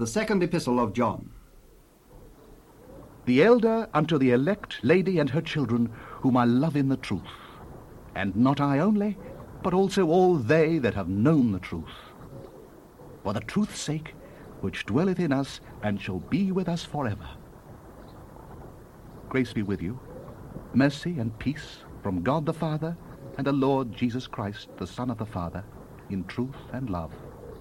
The second epistle of John. The elder unto the elect lady and her children, whom I love in the truth, and not I only, but also all they that have known the truth. For the truth's sake, which dwelleth in us, and shall be with us forever. Grace be with you, mercy and peace from God the Father, and the Lord Jesus Christ, the Son of the Father, in truth and love.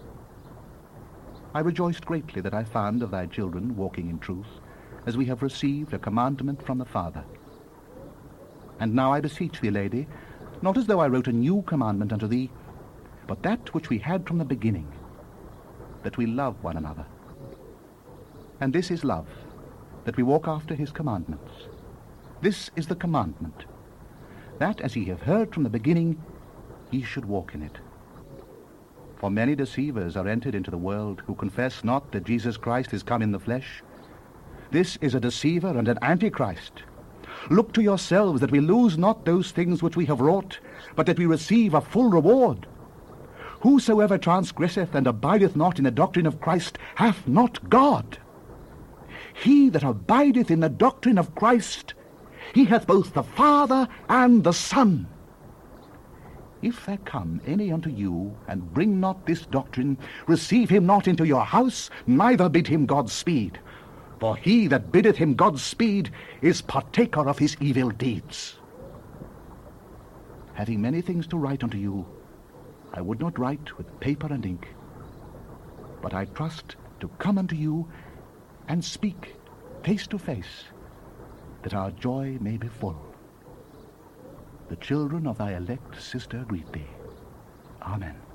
I rejoiced greatly that I found of thy children walking in truth, as we have received a commandment from the Father. And now I beseech thee, lady, not as though I wrote a new commandment unto thee, but that which we had from the beginning, that we love one another. And this is love, that we walk after his commandments. This is the commandment, that as ye have heard from the beginning, ye should walk in it. For many deceivers are entered into the world, who confess not that Jesus Christ is come in the flesh. This is a deceiver and an antichrist. Look to yourselves that we lose not those things which we have wrought, but that we receive a full reward. Whosoever transgresseth and abideth not in the doctrine of Christ hath not God. He that abideth in the doctrine of Christ, he hath both the Father and the Son. If there come any unto you, and bring not this doctrine, receive him not into your house, neither bid him Godspeed. For he that biddeth him Godspeed is partaker of his evil deeds. Having many things to write unto you, I would not write with paper and ink, but I trust to come unto you and speak face to face, that our joy may be full. The children of thy elect sister greet thee. Amen.